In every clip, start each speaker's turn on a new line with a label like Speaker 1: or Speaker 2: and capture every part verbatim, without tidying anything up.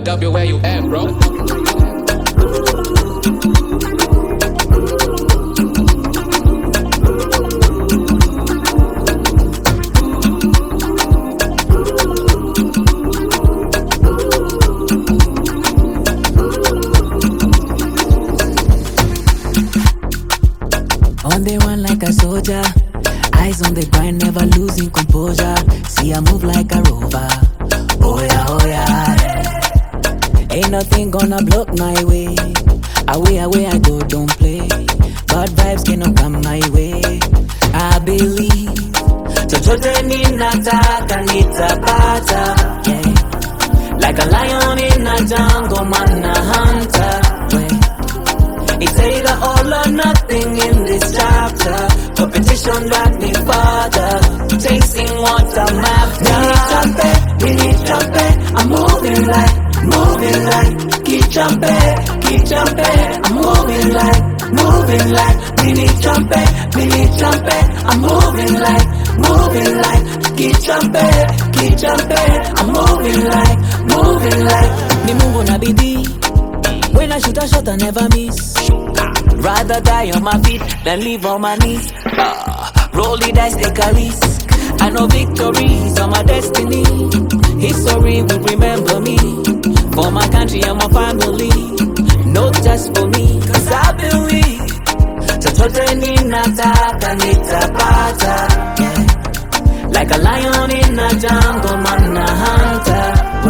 Speaker 1: W where you at, bro?
Speaker 2: On the run like a soldier, eyes on the grind, never losing composure. See I move like a rover. Oh yeah, oh yeah. Ain't nothing gonna block my way. Away, away I go, don't play. Bad vibes cannot come my way. I believe chochote ninataka nitapata, yeah. Like a lion in a jungle, man a hunter, yeah. It's either all or nothing in this chapter. Competition got me farther, chasing what I'm after. Mini jumping, I'm moving like, moving like. Keep jumping, keep jumping, I'm moving like, moving like. Mini jumping, mini jumping, I'm moving like, moving like. Keep jumping, keep jumping, I'm moving like, moving like. Ni Mungu na bidii. When I shoot a shot I never miss. Rather die on my feet than live on my knees. uh, Roll the dice, take a risk. I know victory is on my destiny. History will remember me. For my country and my family. Not just for me, cause I believe chochote ninataka nitapata, yeah. Like a lion in a jungle, man a hunter,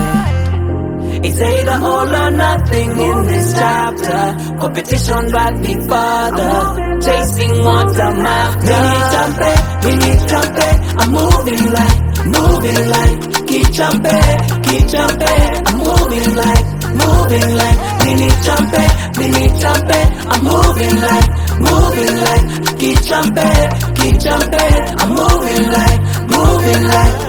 Speaker 2: yeah. It's either all or nothing in this chapter. Competition got me farther, chasing what I'm after. We need jumping, we need jumping. I'm moving like, moving like. Keep jumping, keep jumping. I'm moving like, moving like. We need jumping, we need jumping. I'm moving like, moving like. Keep jumping, keep jumping. I'm moving like, moving like.